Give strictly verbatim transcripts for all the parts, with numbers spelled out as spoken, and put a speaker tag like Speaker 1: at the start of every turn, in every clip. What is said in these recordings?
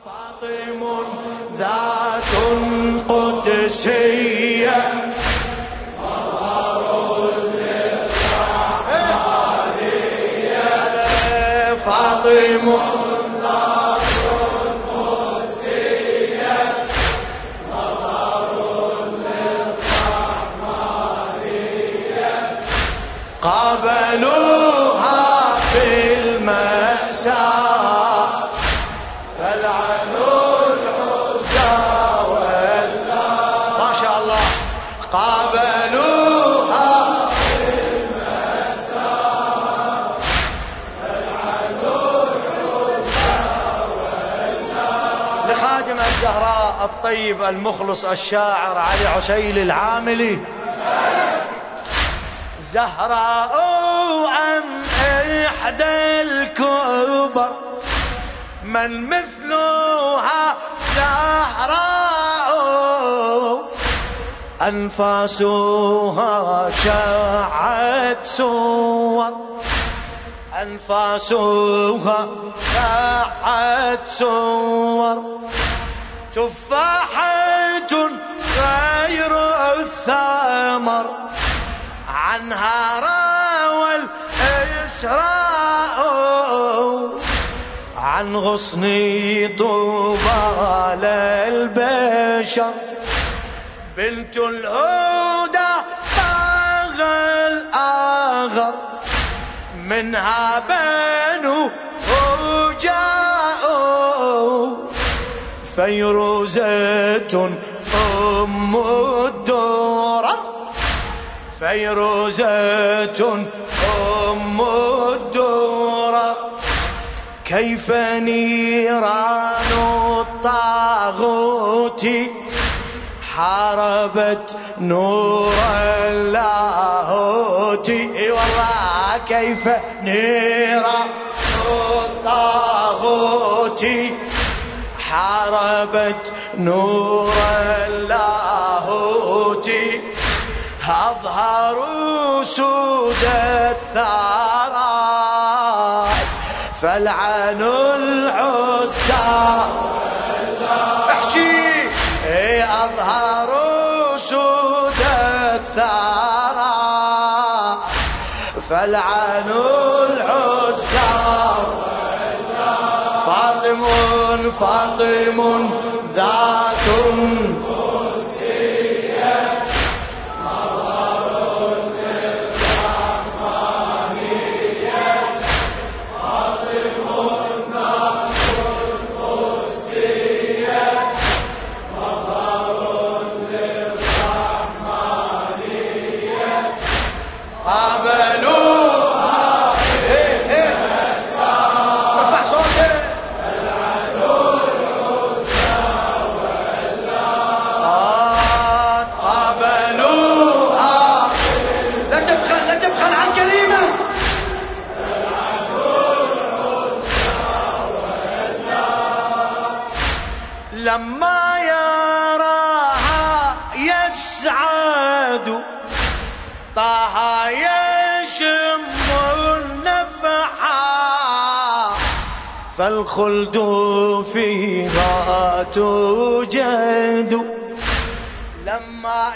Speaker 1: فاطم ذات قدسية مظهر للرحمانية فاطم ذات قدسية مظهر للرحمانية قابلوها في المأساة فلعنوا العزى والله ما شاء الله قابلوها في المأساة فلعنوا العزى والله. لخادم الزهراء الطيب المخلص الشاعر علي عسيل العاملي زهراء أم إحدى الكبر من مثلها زهراء أنفاسها شاعت صور أنفاسها شاعت صور تفاحة غير الثمر عنها راوى الإسراء عن غصن طوبى للبشر بنت الهدى طاغ الآغر منها بنو جاءوا فيروزة أم الدرر فيروزة أم الدرر كيف نيران الطاغوت حاربت نور اللاهوت اي والله كيف نيران الطاغوت حاربت نور اللاهوت أظهروا سود الثارات فلعنوا العزى احكي أظهروا سود الثارات فلعنوا العزى فاطم فاطم ذات لما يراها يسعد طه يشم النفحة فالخلد فيها توجد لما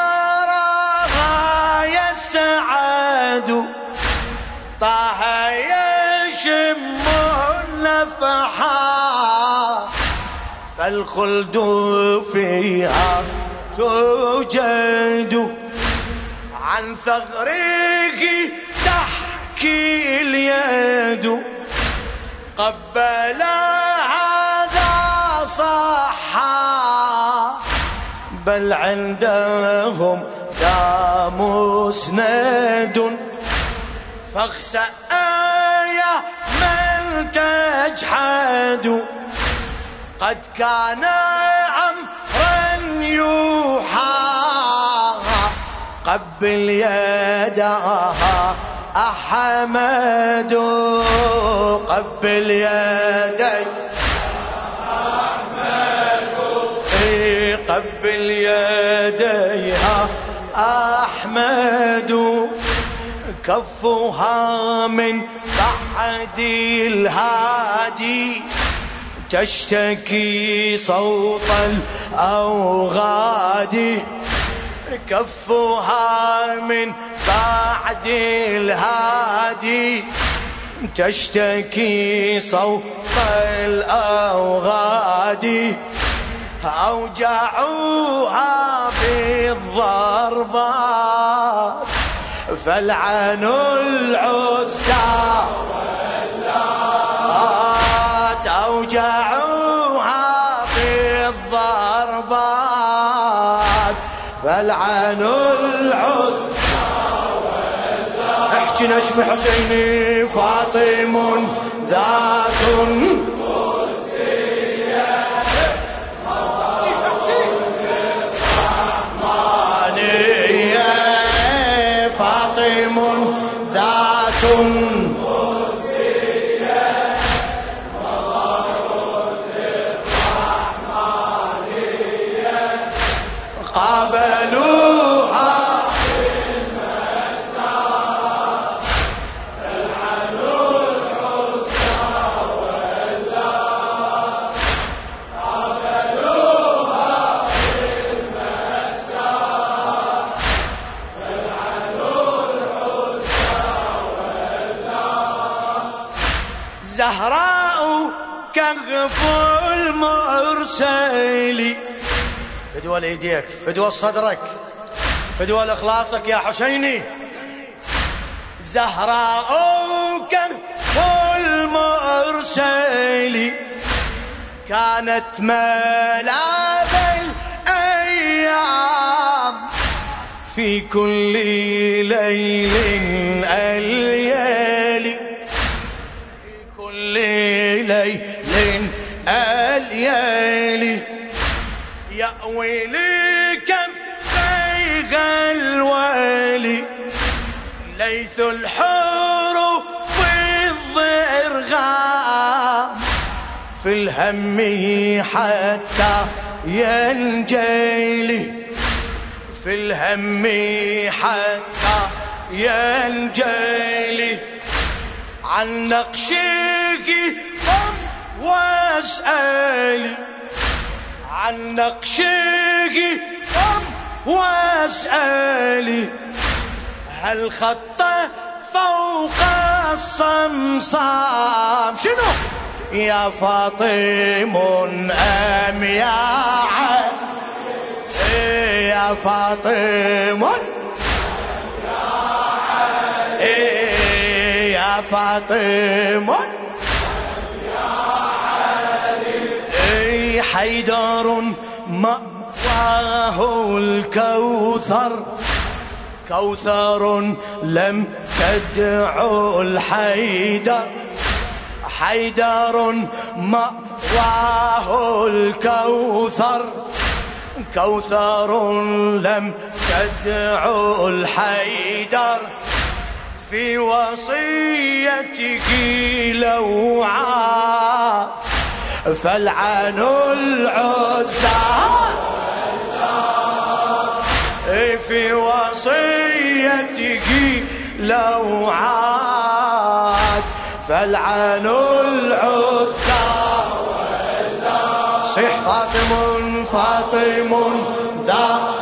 Speaker 1: يراها يسعد طه يشم النفحة فالخلد فيها توجد عن ثغرك تحكي اليد قبل هذا صحا بل عندهم ذا مسند فاخسأ يا من تجحد قد كان أمرا يوحى قبل يدها أحمد قبل يدي أحمد قبل يديها أحمد كفها من بعد الهادي تشتكي صوت الأوغاد كفها من بعد الهادي تشتكي صوت الأوغاد أوجعوها بالضربات فلعنوا العزى واللات أوجعوها بالضربات فلعنوا العزى واللات احكي نجم حسيني فاطم ذات قابلوها بالمساء فلعنوا العزى واللات قابلوها بالمساء فلعنوا العزى واللات زهراء كهف المرسل فدوى لإيديك فدوى صدرك فدوى لإخلاصك يا حسيني زهراء كهف المرسل كانت ملاذ الأيام في كل ليل الليالي في كل ليل الليالي يأوي لكفيها الوالي ليث الحور والضرغام في الهم حتى ينجلي في الهم حتى ينجلي عن نقشك قم واسألي عن نقشك قم واسألي هل خط فوق الصمصام شنو يا فاطم أم يا علي يا فاطم يا فاطم حيدر مأواه الكوثر كوثر لم تدعو الحيدر حيدر مأواه الكوثر كوثر لم تدعو الحيدر في وصيتك لوعات فلعنوا العزى في وصيتك لوعات فلعنوا العزى صيح فاطم فاطم ذات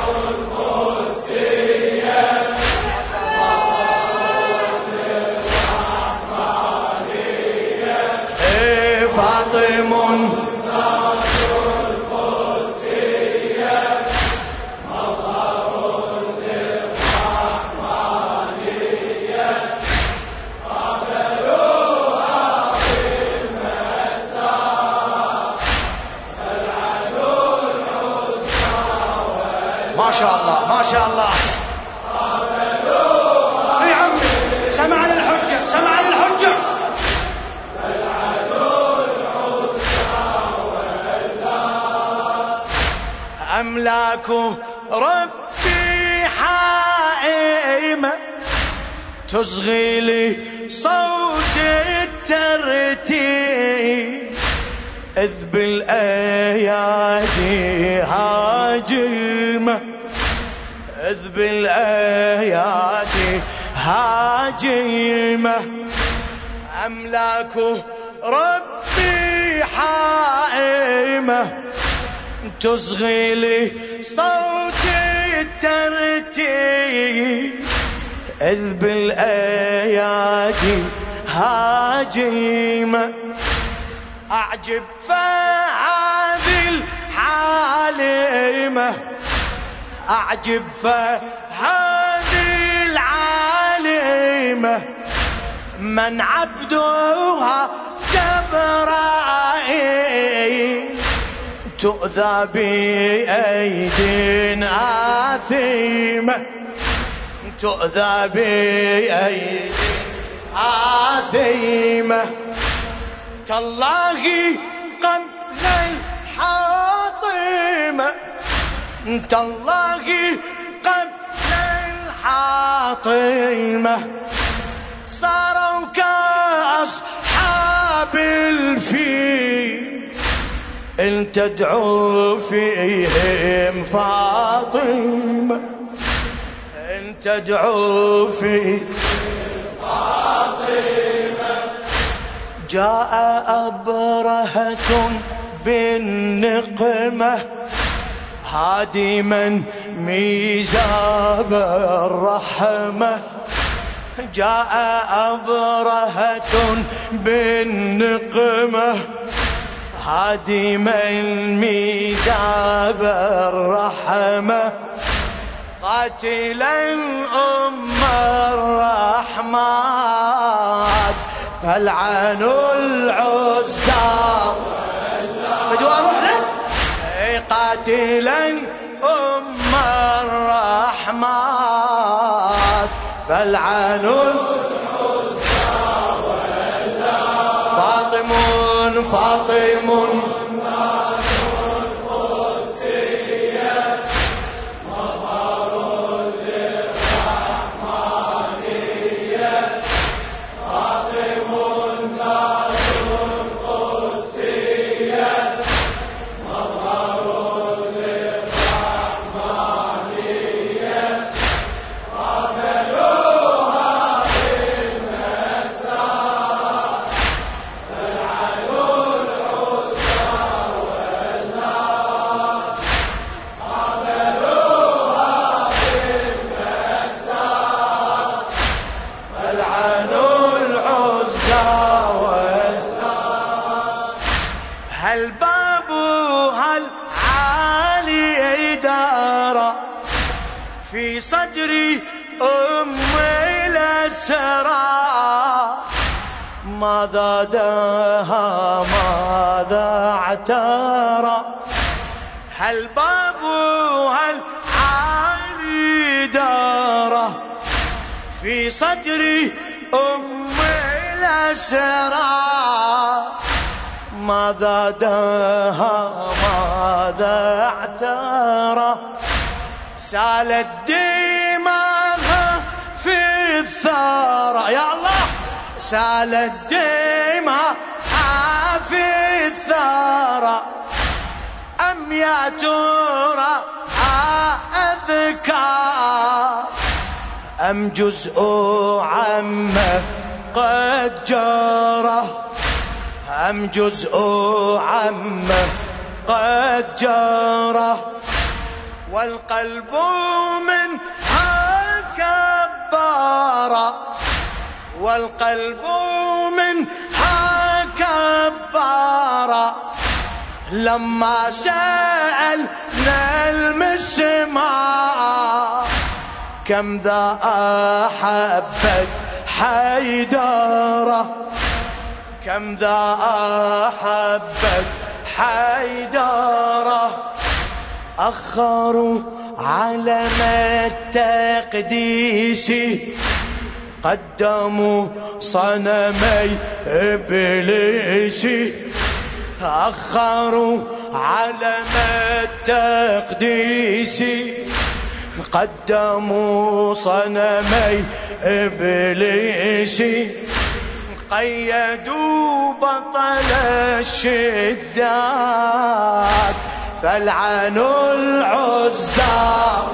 Speaker 1: فاطم ناصر القدسية مظهر للرحمانية قابلوها بالمساء فلعنوا العزى ما شاء الله ما شاء الله قابلوها يا عمي سمعنا الحجة سمعنا الحجة أملاك ربي حائمة تصغي لي صوت الترتيب إذ بالأيادي هاجمة إذ بالأيادي هاجمة أملاك ربي حائمة دائمة تصغي لي صوت الترتيب، إذ بالأيادي هاجمة أعجب فهذه الحالمة، أعجب فهذه العالمة من عبدها جبرائيل، تؤذى بأيد آثمة، تؤذى بأيد آثمة، تالله قبل الحاطمة، تالله قبل الحاطمة صاروا كأصحاب الفيل، إن تدعو فيهم فاطمة، إن تدعو فيهم فاطمة. جاء أبرهة بالنقمة هادما ميزاب الرحمة، جاء أبرهة بالنقمة هادما ميزاب الرحمة، قاتلا أم الرحمن فلعنوا العزى فدوا روحنا، قاتلا أم الرحمن فلعنوا العزى فاطم فاطم في صدري أم الأسرى، ماذا داها ماذا اعترى، هل بابها العالي داره في صدري أم الأسرى، ماذا داها ماذا اعترى، سالت دماغها في الثرى، يا الله سالت دماغها في الثرى، أم يا ترى أذكار، أم جزء عمه قد جرى، أم جزء عمه قد جرى، والقلب منها كبارا، والقلب منها كبارا، لما سألنا المسمار كم ذا أحبت حيدارة، كم ذا أحبت حيدارة، أخروا علم التقديس قدموا صنمي إبليس، أخروا علم التقديس قدموا صنمي إبليس، قيدوا بطل الشداد فلعنوا العزى،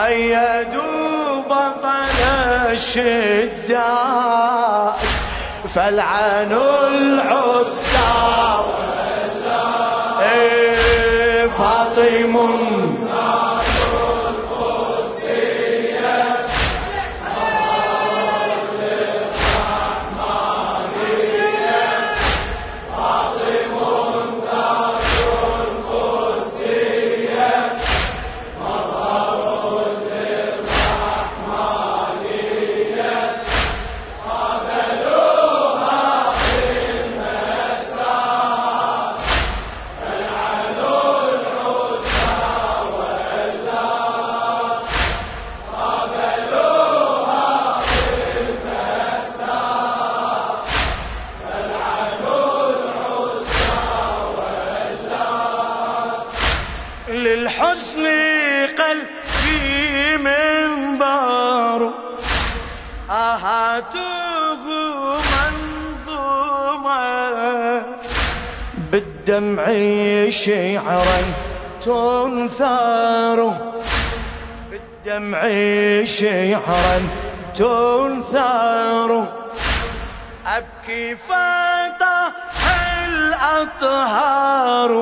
Speaker 1: قيدوا بطل الشداد فالعن العزى إيه فاطم للحزن قلبي منبار آهاته منظومة بالدمع شعرا تنثار بالدمع شعرا تنثار أبكي فطح الأطهار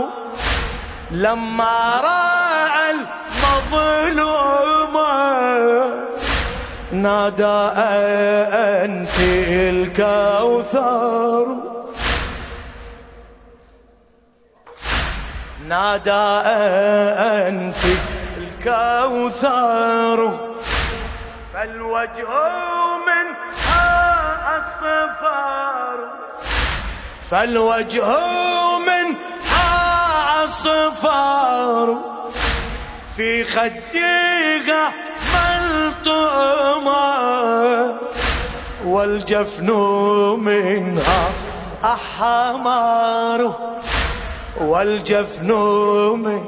Speaker 1: لما رأى المظلوم نادى أنت الكوثر نادى أنت الكوثر فالوجه منها أصفار فالوجه منها أصفار في خديها ملطمة والجفن منها أحمر والجفن من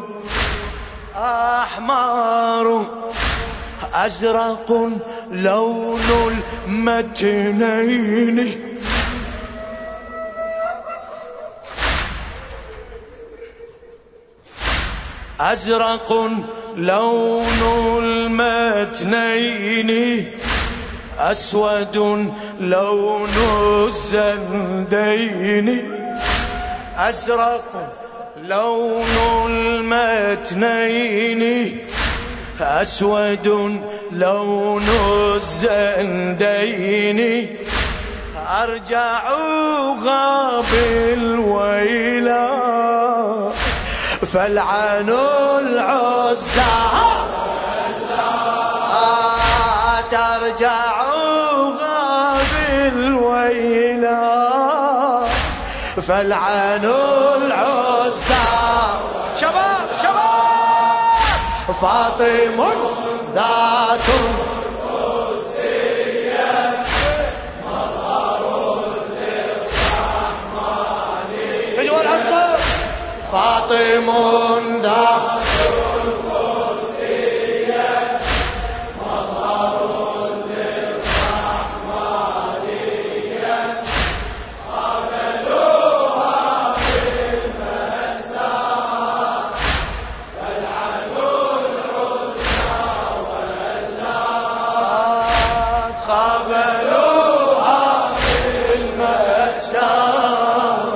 Speaker 1: أحمر أزرق لون المتنين أزرق لون المتنين أسود لون الزندين أزرق لون المتنين أسود لون الزندين أرجعوها بالويلات فالعن العزى ترجعوها بالويلات فالعن العزى شباب شباب فاطم ذات القدسية مظهر للرحمن في دول الصف فاطم ذات القدسية مظهر للرحمنية قابلوها بالمساء فالعن العزى واللات قابلوها بالمساء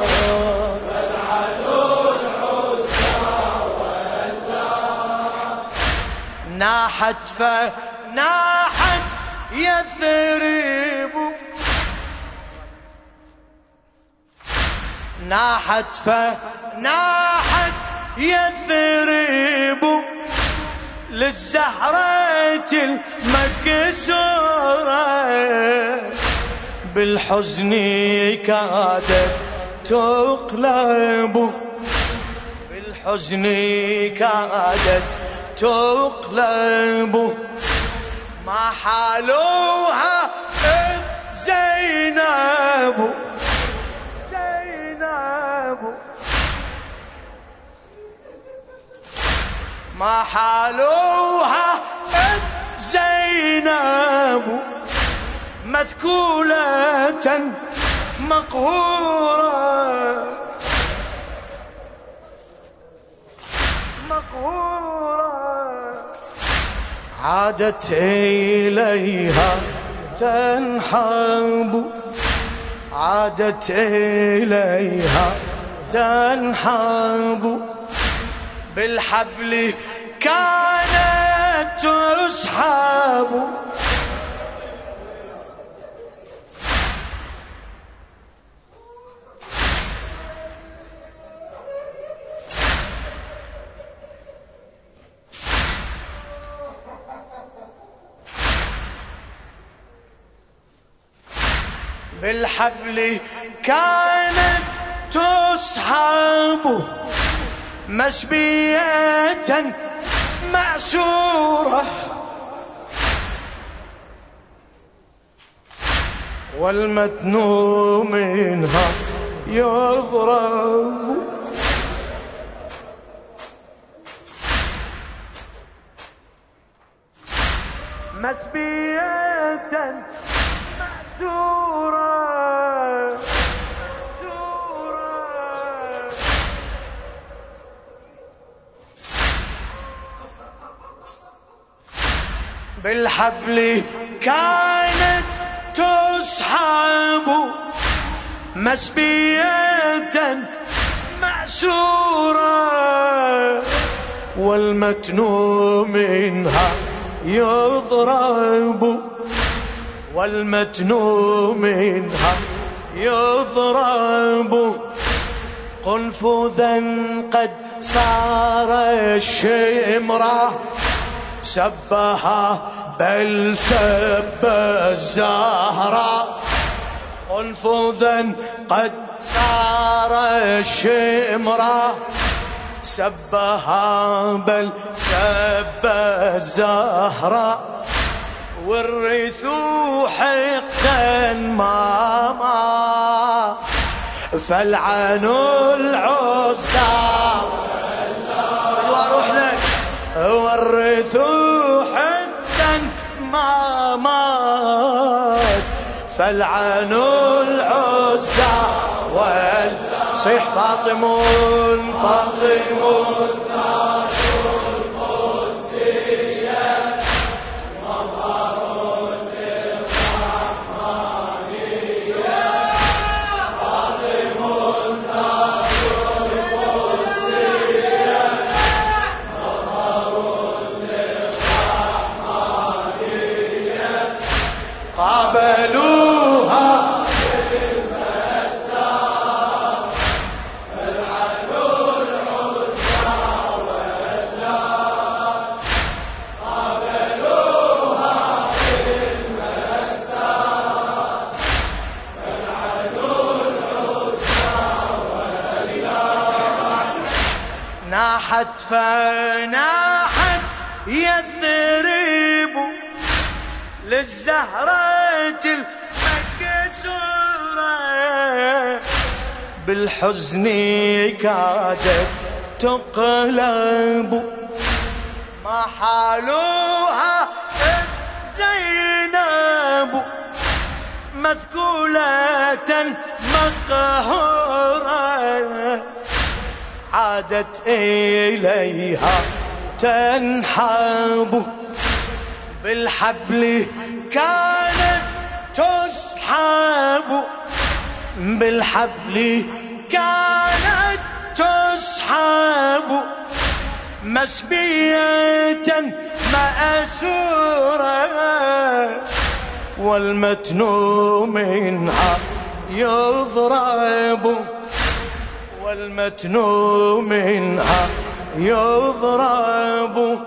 Speaker 1: ناحت فناحت يثرب ناحت فناحت يثرب للزهرة المكسورة بالحزن كادت تقلب بالحزن كادت تقلب ما حالوها إذ زينب زينب ما حالوها إذ زينب مذكولة مقهورة مقهورة عادت إليها تنحب عادت إليها تنحب بالحبل كانت تسحب بالحبل كانت تسحب مسبية مأسورة والمتن منها يضرب مسبية مأسورة بالحبل كانت تسحب مسبية مأسورة والمتن منها يضرب والمتن منها يضرب قنفذا قد صار الشمرة سبها بل سب الزهرة قنفذا قد صار الشمرة سبها بل سب الزهرة والرث حقدا ماما فالعنوا العزى واروح لك والرث حقدا ماما فالعنوا العزى والصيح فاطم فاطم قابلوها بالمسار فالعنوا العزى واللات قابلوها بالمسار فالعنوا العزى واللات ناحت فناحت يثرب للزهرة المكسورة بالحزن كادت تقلب ما حالوها زينب مذكولة مقهورة عادت إليها تنحب بالحبل كانت تسحب بالحبل كانت تسحب مسبية مأسورة والمتن منها يضرب والمتن منها يضرب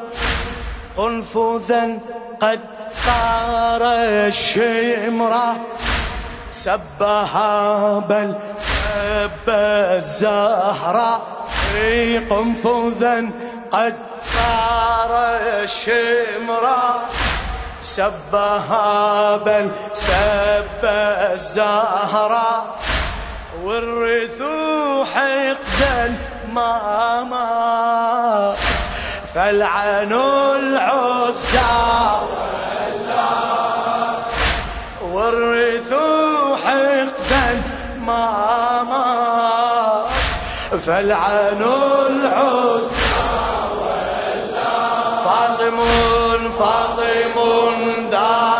Speaker 1: قنفذا قد صار الشمرة سبها بل سب الزهرة قنفذا قد صار الشمرة سبها بل سب الزهرة والرث حقدا ما مات فالعنوا العزى والرث حقدا ما مات فالعنوا العزى فاطم فاطم ذا